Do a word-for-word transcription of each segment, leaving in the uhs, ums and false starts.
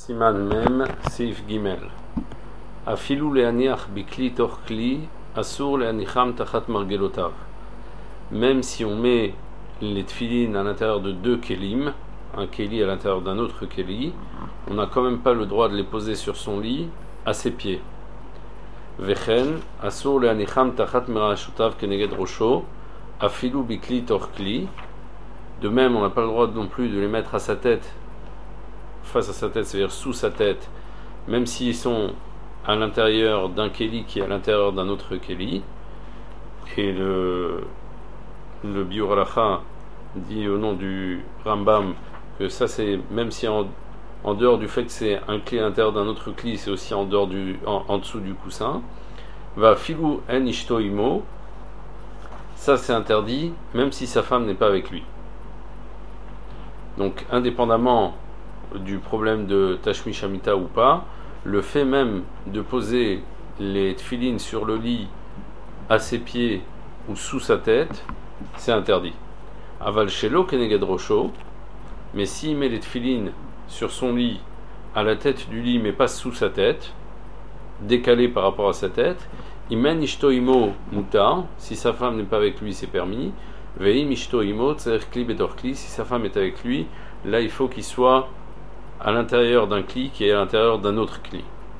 Siman Mem, Seif Gimel. Afilu leaniach bikli tor kli, asur leanicham tachat margelotav. Même si on met les tfilines à l'intérieur de deux kelim, un keli à l'intérieur d'un autre keli, on n'a quand même pas le droit de les poser sur son lit à ses pieds. Vechen, asur leanicham tachat merashotav keneged rosho, afilu bikli tor kli. De même, on n'a pas le droit non plus de les mettre à sa tête, face à sa tête, c'est-à-dire sous sa tête, même s'ils sont à l'intérieur d'un keli qui est à l'intérieur d'un autre keli. Et le, le Biur Halacha dit au nom du Rambam que ça, c'est même si en, en dehors du fait que c'est un kli à l'intérieur d'un autre kli, c'est aussi en, dehors du, en, en dessous du coussin. Va filou en ishto imo, ça c'est interdit, même si sa femme n'est pas avec lui. Donc, indépendamment du problème de Tashmi Shamita ou pas, le fait même de poser les tfilines sur le lit à ses pieds ou sous sa tête, c'est interdit. Aval shelo keneged rosho, mais s'il met les tfilines sur son lit, à la tête du lit, mais pas sous sa tête, décalé par rapport à sa tête, imen ishto imo mutar, si sa femme n'est pas avec lui, c'est permis. Veim ishto imo tzerich kli betor kli, si sa femme est avec lui, là il faut qu'il soit à l'intérieur d'un kli qui est à l'intérieur d'un autre kli.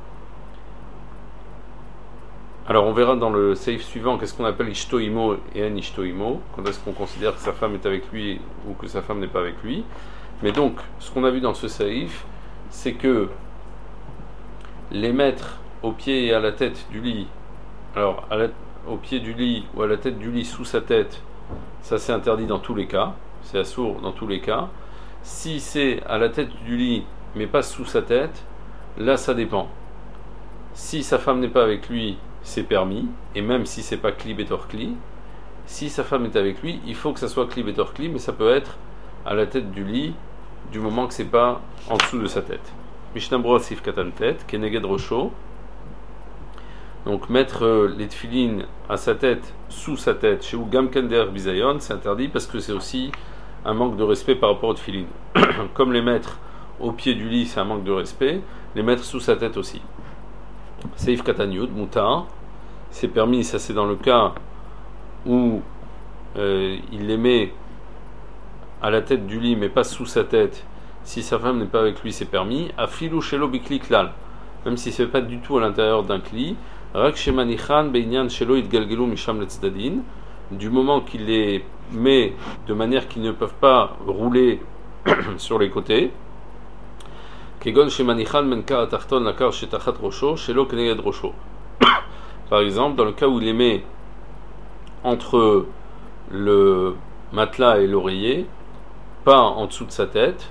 Alors on verra dans le seif suivant qu'est-ce qu'on appelle ishto imo et en ishto imo, quand est-ce qu'on considère que sa femme est avec lui ou que sa femme n'est pas avec lui. Mais donc ce qu'on a vu dans ce seif, c'est que les mettre au pied et à la tête du lit, alors à la, au pied du lit ou à la tête du lit sous sa tête, ça c'est interdit dans tous les cas, c'est assourd dans tous les cas. Si c'est à la tête du lit mais pas sous sa tête, là ça dépend. Si sa femme n'est pas avec lui, c'est permis, et même si c'est pas kli betor kli, si sa femme est avec lui, il faut que ça soit kli betor kli, mais ça peut être à la tête du lit du moment que c'est pas en dessous de sa tête. Mishnah Berurah Sif Katan Tet, Keneged Rosho. Donc mettre les tfilines à sa tête, sous sa tête, chez Ugam Kender Bizayon, c'est interdit parce que c'est aussi un manque de respect par rapport aux tfilines. Comme les mettre au pied du lit, c'est un manque de respect, les mettre sous sa tête aussi. Seif Katan Yud, Mutar, c'est permis, ça c'est dans le cas où euh, il les met à la tête du lit mais pas sous sa tête. Si sa femme n'est pas avec lui, c'est permis. Afilu shelo bikli klal, même si c'est pas du tout à l'intérieur d'un kli. Rak shemanichan beinyan shelo itgalgelu misham letzadin, du moment qu'il les met de manière qu'ils ne peuvent pas rouler sur les côtés. Kegon shemanichan menka atachton lakar shetachat rosho shelo keneged rosho. Par exemple, dans le cas où il les met entre le matelas et l'oreiller, pas en dessous de sa tête.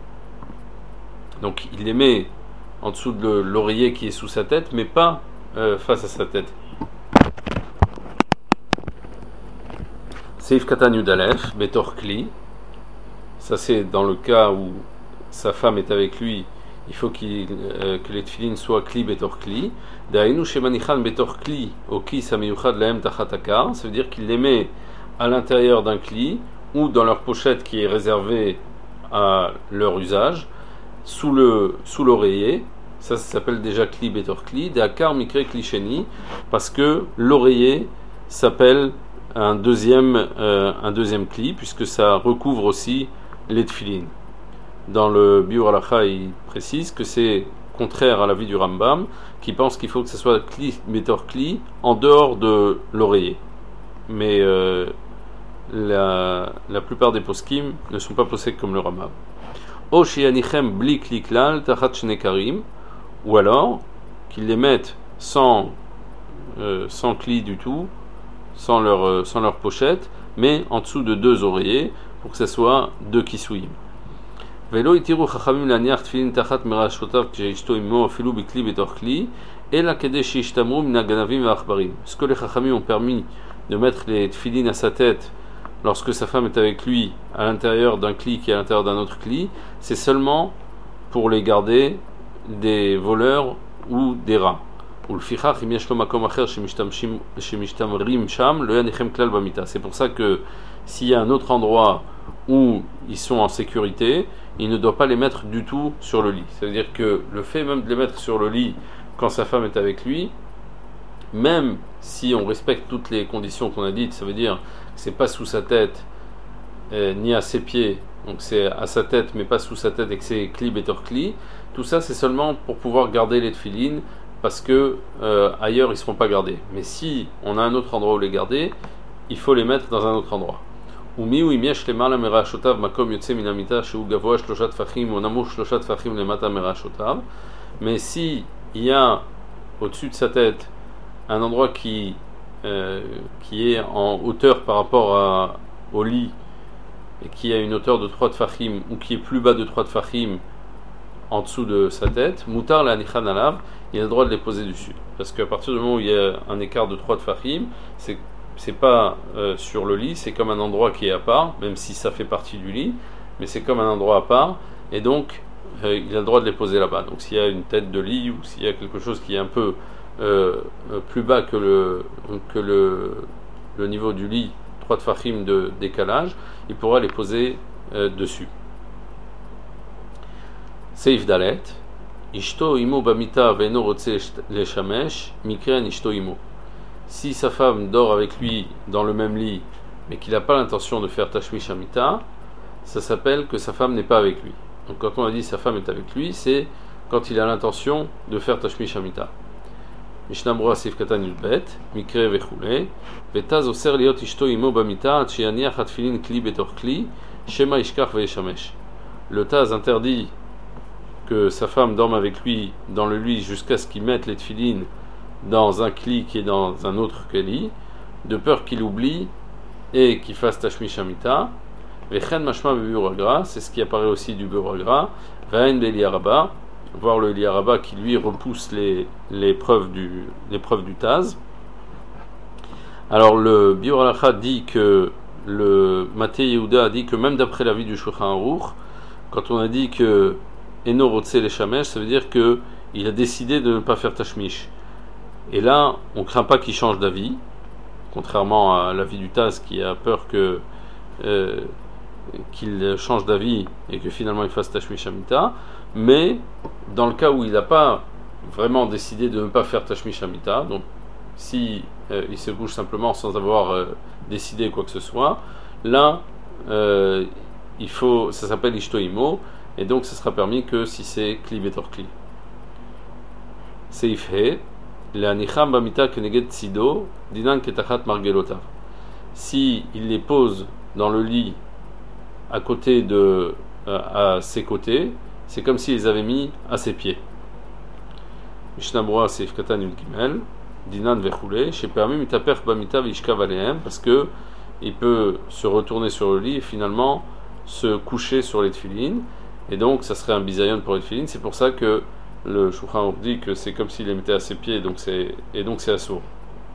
Donc il les met en dessous de l'oreiller qui est sous sa tête, mais pas euh, face à sa tête. Seif Katan Yudalef, Betor Kli. Ça c'est dans le cas où sa femme est avec lui, il faut qu'il, euh, que les tfilines soient Kli Betor Kli. Dainu Shemanichan Betor Kli, Oki Samiyuchad Laem Tachatakar. Ça veut dire qu'il les met à l'intérieur d'un Kli ou dans leur pochette qui est réservée à leur usage, sous le sous l'oreiller. Ça, ça s'appelle déjà kli betor kli, dakar mikre klisheni, parce que l'oreiller s'appelle un deuxième euh, un deuxième kli, puisque ça recouvre aussi les tfilines. Dans le Biur Halacha, il précise que c'est contraire à l'avis du Rambam, qui pense qu'il faut que ce soit kli betor kli en dehors de l'oreiller. Mais euh, la, la plupart des poskim ne sont pas posés comme le Rambam. O shianichem bli kli klal tachat shnekarim, ou alors qu'ils les mettent sans euh, sans kli du tout, sans leur euh, sans leur pochette, mais en dessous de deux oreillers pour que ce soit deux kisuyim. Velo itiru chachamim laniach tfilin tachat merashotav k'sheyishto imo afilu bikli betor kli ela kedei sheyishtamru min haganavim ve'achbarim. Ce que les chachamim ont permis de mettre les tfilin à sa tête lorsque sa femme est avec lui à l'intérieur d'un kli qui est à l'intérieur d'un autre kli, c'est seulement pour les garder des voleurs ou des rats. C'est pour ça que s'il y a un autre endroit où ils sont en sécurité, il ne doit pas les mettre du tout sur le lit. Ça veut dire que le fait même de les mettre sur le lit quand sa femme est avec lui, même si on respecte toutes les conditions qu'on a dites, ça veut dire que c'est pas sous sa tête euh, ni à ses pieds, donc c'est à sa tête mais pas sous sa tête et que c'est kli betor kli, tout ça c'est seulement pour pouvoir garder les tefilines parce que euh, ailleurs ils ne seront pas gardés. Mais si on a un autre endroit où les garder, il faut les mettre dans un autre endroit. ומי הוא אם יש למעלה מרעשותיו מקום יוצא מן המיטה שהוא גבוה שלושה טפחים או נמוך שלושה טפחים למטה מרעשותיו. Mais si il y a au-dessus de sa tête un endroit qui, euh, qui est en hauteur par rapport à, au lit et qui a une hauteur de trois tfachim ou qui est plus bas de trois tfachim en dessous de sa tête, mutar la nichan alav, il a le droit de les poser dessus. Parce qu'à partir du moment où il y a un écart de trois tfachim, c'est c'est pas euh, sur le lit, c'est comme un endroit qui est à part, même si ça fait partie du lit, mais c'est comme un endroit à part, et donc euh, il a le droit de les poser là-bas. Donc s'il y a une tête de lit ou s'il y a quelque chose qui est un peu euh, plus bas que le que le, le niveau du lit, trois tfachim de décalage, il pourra les poser euh, dessus. Seif dalet, ishto imo bamita ve'eno rotze leshamesh, mikren ishto imo. Si sa femme dort avec lui dans le même lit, mais qu'il n'a pas l'intention de faire tashmish amita, ça s'appelle que sa femme n'est pas avec lui. Donc quand on a dit sa femme est avec lui, c'est quand il a l'intention de faire tashmish amita. Mishnah Brura Sif Katan Yudbet, Mikre vechule, Vetaz oser liot ishto imo bamita, ad sheyaniach hatfilin kli betor kli, shema ishkach ve'eshamesh. Le Taz interdit que sa femme dorme avec lui dans le lit jusqu'à ce qu'il mette les tefilines dans un kli qui est dans un autre kli, de peur qu'il oublie et qu'il fasse tashmish amita. Vechen mashma be'buragra, c'est ce qui apparaît aussi du buragra. Vain be'liaraba, voir le liaraba qui lui repousse les, les preuves du les preuves du Taz. Alors le Biur dit que le Maté Yehuda a dit que même d'après l'avis du Shulchan Aruch, quand on a dit que Eno rotse les shamesh, ça veut dire que il a décidé de ne pas faire tashmish. Et là, on ne craint pas qu'il change d'avis, contrairement à l'avis du Taz qui a peur que, euh, qu'il change d'avis et que finalement il fasse tashmish amita. Mais dans le cas où il n'a pas vraiment décidé de ne pas faire tashmish amita, donc si euh, il se couche simplement sans avoir euh, décidé quoi que ce soit, là, euh, il faut, ça s'appelle ishtoimo, et donc ça sera permis que si c'est kli betor kli. Seif he. Si il les pose dans le lit à côté de euh, à ses côtés, c'est comme s'il les avait mis à ses pieds. Mishnah Brura Seif Katan Yud Gimel, Dinan vechule, chez permis mitaper bamita vishkav alehem, parce que il peut se retourner sur le lit et finalement se coucher sur les tefilines, et donc ça serait un bisayon pour les tefilines. C'est pour ça que le Shulchan Aruch dit que c'est comme s'il les mettait à ses pieds, donc c'est, et donc c'est assourd.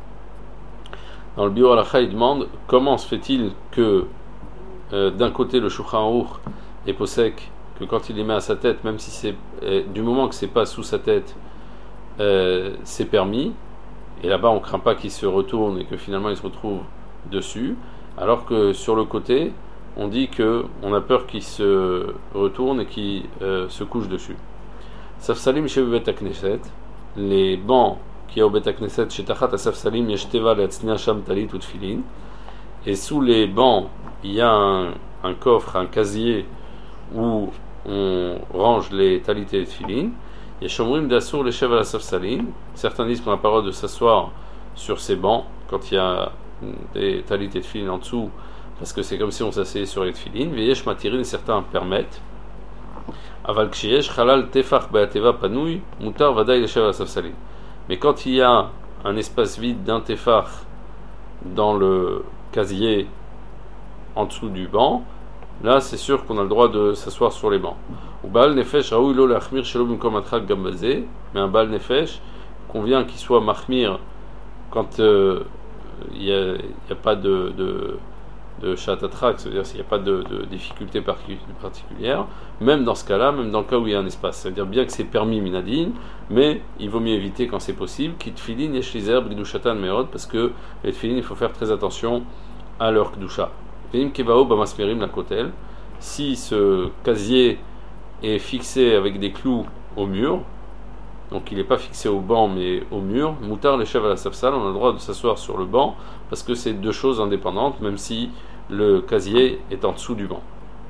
Dans le Biur Halacha, il demande comment se fait-il que euh, d'un côté le Shulchan Aruch est posek que quand il les met à sa tête, même si c'est euh, du moment que c'est pas sous sa tête, euh, c'est permis, et là-bas on craint pas qu'il se retourne et que finalement il se retrouve dessus, alors que sur le côté on dit que on a peur qu'il se retourne et qu'il euh, se couche dessus. Safsalim chez Bet HaKnesset, les bancs qui y a au Bet HaKnesset, chez Tachat Safsalim, Yeshteva Letznia Sham Talit ou Tfilin, et sous les bancs, il y a un, un coffre, un casier où on range les talit et les tfilin. Yeshomrim d'Assour les Shev à la Safsalim, certains disent qu'on a la parole de s'asseoir sur ces bancs quand il y a des talit et tfilin en dessous, parce que c'est comme si on s'asseyait sur les tfilin. Veyesh Matirin, certains permettent. Aval kshiyesh chalal tefach be'ateva panouy mutar vadaï leshev à la safsalim. Mais quand il y a un espace vide d'un tefach dans le casier en dessous du banc, là c'est sûr qu'on a le droit de s'asseoir sur les bancs. Ou bal nefesh raoui lo lachmir shelo bimkom atrak gambazé, mais un bal nefesh convient qu'il soit mahmir quand il euh, n'y a, a pas de, de de chatatrak, c'est-à-dire s'il n'y a pas de, de difficulté particulière, même dans ce cas-là, même dans le cas où il y a un espace. C'est-à-dire bien que c'est permis minadine, mais il vaut mieux éviter quand c'est possible, kit filin yesh lizer b'gdushatan meod, parce que les tfilin, il faut faire très attention à leur kdusha. Veim kebao bamasmerim la kotel. Si ce casier est fixé avec des clous au mur, donc il n'est pas fixé au banc mais au mur, moutar les chèvres à la safsal, on a le droit de s'asseoir sur le banc parce que c'est deux choses indépendantes, même si le casier est en dessous du banc.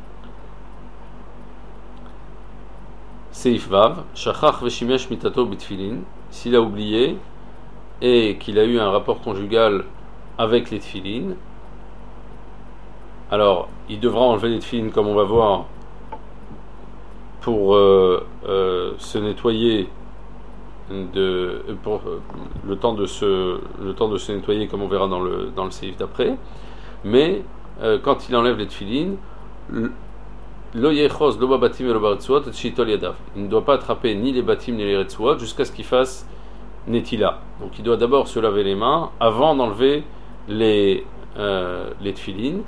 Seif Vav, Shachach veshimesh mitato bitfilin, s'il a oublié et qu'il a eu un rapport conjugal avec les tfilin, alors il devra enlever les tfilin comme on va voir pour euh, euh, se nettoyer de, pour euh, le temps de se le temps de se nettoyer comme on verra dans le dans le séif d'après, mais euh, quand il enlève les tfilin, lo yechos lo batim et lo baretsuot et shitol yadav, il ne doit pas attraper ni les batim ni les retsuot jusqu'à ce qu'il fasse netila. Donc il doit d'abord se laver les mains avant d'enlever les euh, les tfilin,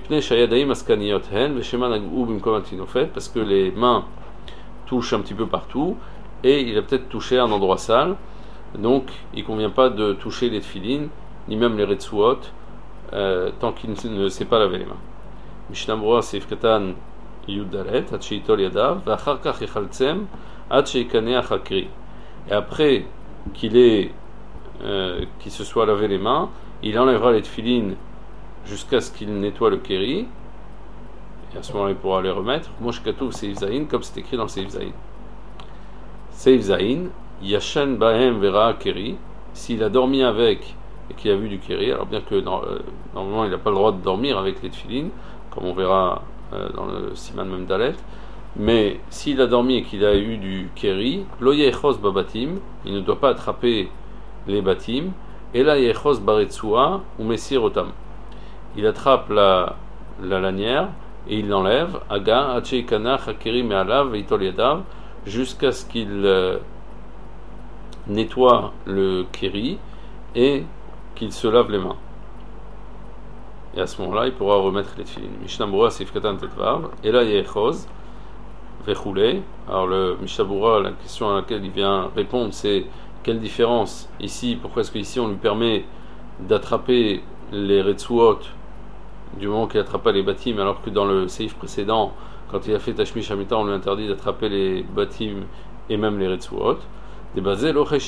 parce que les mains touchent un petit peu partout et il a peut-être touché un endroit sale, donc il ne convient pas de toucher les tfilin ni même les retsuot euh, tant qu'il ne sait pas laver les mains. Mishnah Berurah Seif Katan Yud Dalet Ad Sheitol Yadav V'achar Kach Yechaltzem Ad Sheikaneach Hakri, et après qu'il ait euh, qu'il se soit lavé les mains, il enlèvera les tfilin jusqu'à ce qu'il nettoie le kéri, et à ce moment-là il pourra les remettre. Mosh Katuv Seif Zayin, comme c'est écrit dans Seif Zayin. Seif Zayin, Yashen Bahem Vera Kéri, s'il a dormi avec et qu'il a vu du kéri, alors bien que dans, euh, normalement il n'a pas le droit de dormir avec les tfilin, comme on verra euh, dans le Siman Mem Dalet, mais s'il a dormi et qu'il a eu du kéri, lo yechos babatim, il ne doit pas attraper les batim, et la yechos baretsua ou messir otam. Il attrape la, la lanière et il l'enlève, aga acheikana hakeri me'alav veitol yadav, jusqu'à ce qu'il euh, nettoie le kéri et qu'il se lave les mains. Et à ce moment-là, il pourra remettre les tfilin. Mishnah Berurah Seif Katan Tetvav, et là yechos vechoulé. Alors le Mishnah Berurah, la question à laquelle il vient répondre, c'est quelle différence ici, pourquoi est-ce qu'ici on lui permet d'attraper les retsuot du moment qu'il n'attrape pas les batim, alors que dans le seif précédent, quand il a fait Tashmish Hamita, on lui interdit d'attraper les batim et même les retsuot. Parce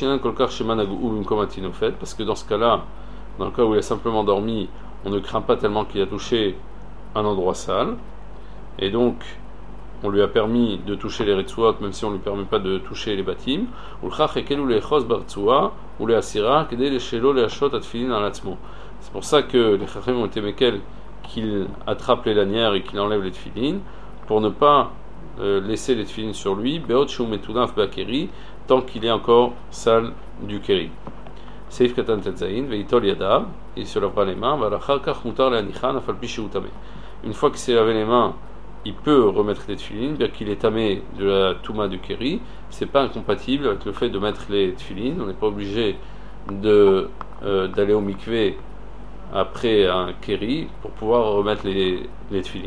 que dans ce cas-là, dans le cas où il a simplement dormi, on ne craint pas tellement qu'il a touché un endroit sale, et donc on lui a permis de toucher les retsuot, même si on ne lui permet pas de toucher les batim. C'est pour ça que les chachamim ont été mekel qu'il attrape les lanières et qu'il enlève les tfilin, pour ne pas euh, laisser les tfilin sur lui, tant qu'il est encore sale du kéri. Seif Katan Tetzayin, veitol yadav, il se lavera les mains, une fois qu'il s'est lavé les mains, il peut remettre les tfilin, bien qu'il est tamé de la touma du kéri. C'est pas incompatible avec le fait de mettre les tfilin. On n'est pas obligé de, euh, d'aller au mikvé après un kéri pour pouvoir remettre les, les tfilin.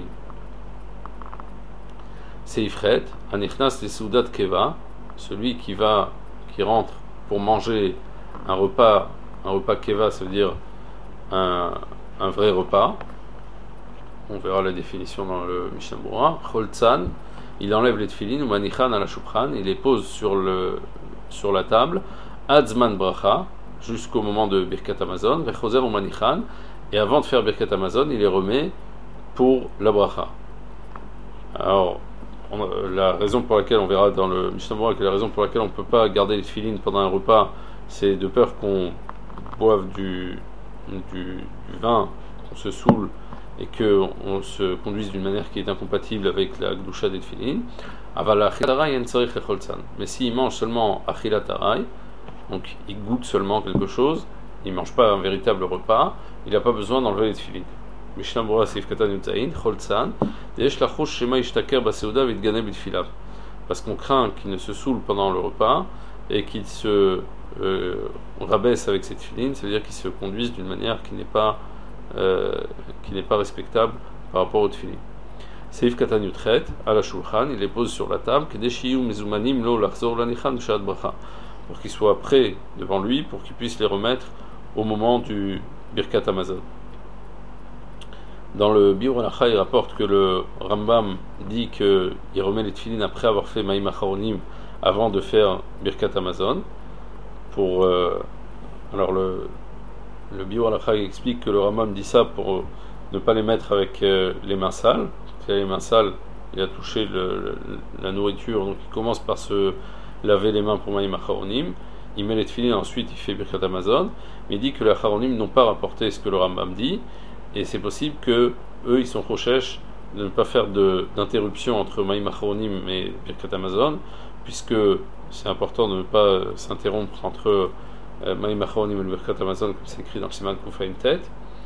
Seifret, anichnas les soudat keva, celui qui va, qui rentre pour manger un repas, un repas keva, ça veut dire un, un vrai repas. On verra la définition dans le Mishnah Berurah. Choltzan, il enlève les tfilin, ou manichan à la shulchan, il les pose sur, le, sur la table, adzman bracha, jusqu'au moment de Birkat Hamazon, vechozer ou manichan, et avant de faire Birkat Hamazon, il les remet pour la bracha. Alors, on, la raison pour laquelle, on verra dans le Mishnah Berurah, que la raison pour laquelle on ne peut pas garder les tfilin pendant un repas, c'est de peur qu'on boive du, du, du vin, qu'on se saoule, et qu'on se conduise d'une manière qui est incompatible avec la gdusha des tfilin. Mais s'il mange seulement achilat aray, donc il goûte seulement quelque chose, il ne mange pas un véritable repas, il n'a pas besoin d'enlever les tfilin. Mishnah Berurah Seif Katan Yudzayin, Choltzan, Yesh lachush shema yishtaker baseuda vitgane bitfilav, parce qu'on craint qu'il ne se saoule pendant le repas et qu'il se euh, rabaisse avec ses tfilin, c'est-à-dire qu'il se conduise d'une manière qui n'est pas Euh, qui n'est pas respectable par rapport au tfilin. Seif Katan Yutchet, à la shulchan, il les pose sur la table, pour qu'ils soient prêts devant lui, pour qu'il puisse les remettre au moment du Birkat Hamazon. Dans le Biur Halacha, il rapporte que le Rambam dit qu'il remet les tefilines après avoir fait Maïm Acharonim, avant de faire Birkat Hamazon. Pour, euh, alors le, le Biur Halacha explique que le Rambam dit ça pour ne pas les mettre avec euh, les mains sales. Parce que les mains sales, il a touché le, le, la nourriture, donc il commence par se laver les mains pour Maïm Acharonim. Il met les tefilines, ensuite il fait Birkat Hamazon. Mais il dit que les Acharonim n'ont pas rapporté ce que le Rambam dit. Et c'est possible que eux ils sont chochesh de ne pas faire de, d'interruption entre Maïm Acharonim et Birkat Hamazon, puisque c'est important de ne pas euh, s'interrompre entre euh, Maïm Acharonim et le Birkat Hamazon, comme c'est écrit dans le Siman Kufaim Tet.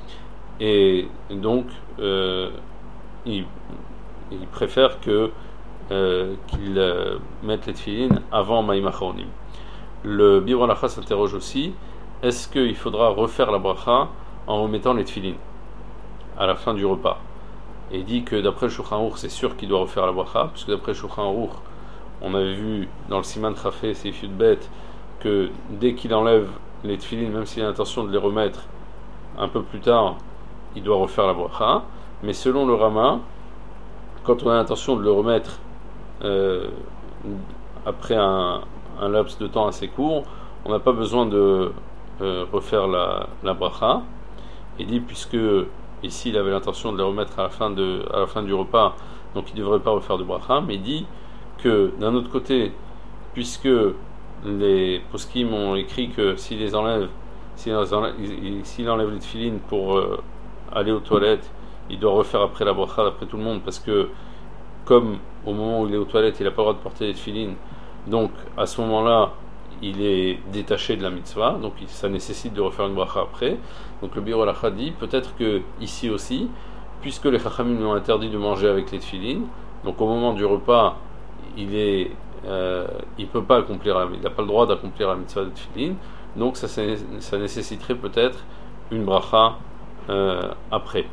Et donc euh, ils, ils préfèrent que, euh, qu'ils euh, mettent les tefilines avant Maïm Acharonim. Le Biur Halacha s'interroge aussi, est-ce qu'il faudra refaire la bracha en remettant les tefilines à la fin du repas? Et il dit que d'après le Shulchan Aruch, c'est sûr qu'il doit refaire la bracha, puisque d'après le Shulchan Aruch, on avait vu dans le Siman Chafé, c'est Yud Bet, que dès qu'il enlève les tefilines, même s'il a l'intention de les remettre un peu plus tard, il doit refaire la bracha. Mais selon le Rama, quand on a l'intention de le remettre euh, après un, un laps de temps assez court, on n'a pas besoin de euh, refaire la, la bracha. Il dit, puisque ici il avait l'intention de les remettre à la fin, de, à la fin du repas, donc il ne devrait pas refaire de bracha, mais il dit que d'un autre côté, puisque les poskim ont écrit que s'il les enlève, s'il enlève, s'il enlève les tefilines pour euh, aller aux toilettes, il doit refaire après la bracha d'après tout le monde, parce que comme au moment où il est aux toilettes, il n'a pas le droit de porter les tefilines, donc à ce moment-là, il est détaché de la mitzvah, donc ça nécessite de refaire une bracha après. Donc le Biur Halacha dit peut-être que ici aussi, puisque les Chachamim lui ont interdit de manger avec les tefilines, donc au moment du repas, il est, euh, il peut pas accomplir, il n'a pas le droit d'accomplir la mitzvah de tefilines, donc ça, ça nécessiterait peut-être une bracha euh, après.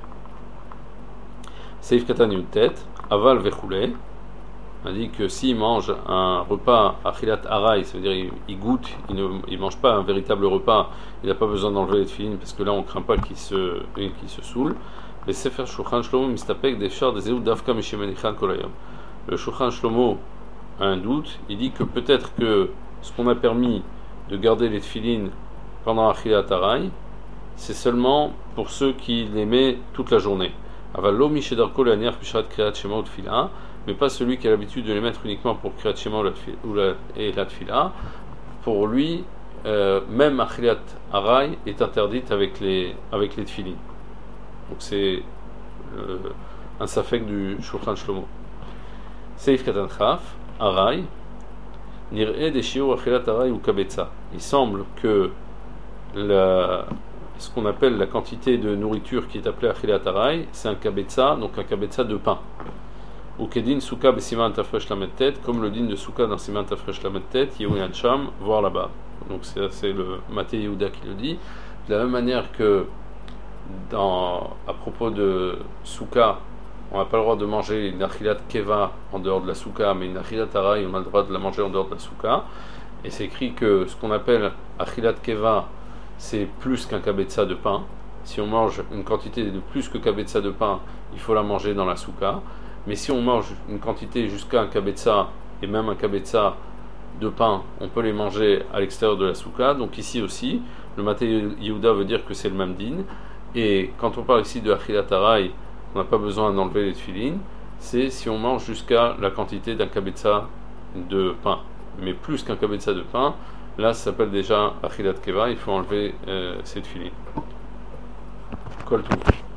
Seif Katan Yud-Tet, Aval Vechule. On dit que s'il mange un repas achilat aray, ça veut dire il, il goûte, il ne il mange pas un véritable repas, il n'a pas besoin d'enlever les tefilines parce que là on craint pas qu'il se, qu'il se saoule. Le Sefer Shulchan Shlomo mistapek des chars des eud davka mishemenichan kolayom. Le Shulchan Shlomo a un doute, il dit que peut-être que ce qu'on a permis de garder les tefilines pendant achilat aray, c'est seulement pour ceux qui les mettent toute la journée. Aval lo mishedarko leaniach b'shat kriyat shema ou tefila, mais pas celui qui a l'habitude de les mettre uniquement pour Kriyat Shema ou la, et la Tfila. Pour lui, euh, même Achilat Aray est interdite avec les, avec les Tfilin. Donc c'est euh, un safek du Shulchan Shlomo. Seif Katan Chaf, Aray, Nir'e de Shiur Achilat Aray ou Kabetza. Il semble que la, ce qu'on appelle la quantité de nourriture qui est appelée Achilat Aray, c'est un Kabetza, donc un Kabetza de pain. Ou Kedin Souka Besiman Tafresh Lamet-Tet, comme le din de Souka dans Siman Tafresh Lamet-Tet, Yehuyan Sham, voir là-bas. Donc c'est, c'est le Maté Yehuda qui le dit. De la même manière que dans, à propos de Souka, on n'a pas le droit de manger une Achilat Keva en dehors de la Souka, mais une Achilat Aray, on a le droit de la manger en dehors de la Souka. Et c'est écrit que ce qu'on appelle Achilat Keva, c'est plus qu'un kabetza de pain. Si on mange une quantité de plus que kabetza de pain, il faut la manger dans la Souka. Mais si on mange une quantité jusqu'à un kabetza et même un kabetza de pain, on peut les manger à l'extérieur de la souka. Donc ici aussi, le Maté Yehuda veut dire que c'est le même din. Et quand on parle ici de Achilat Aray, on n'a pas besoin d'enlever les tefilines, c'est si on mange jusqu'à la quantité d'un kabetza de pain. Mais plus qu'un kabetza de pain, là ça s'appelle déjà Achilat Keva, il faut enlever euh, ces tefilines. Kol Tov.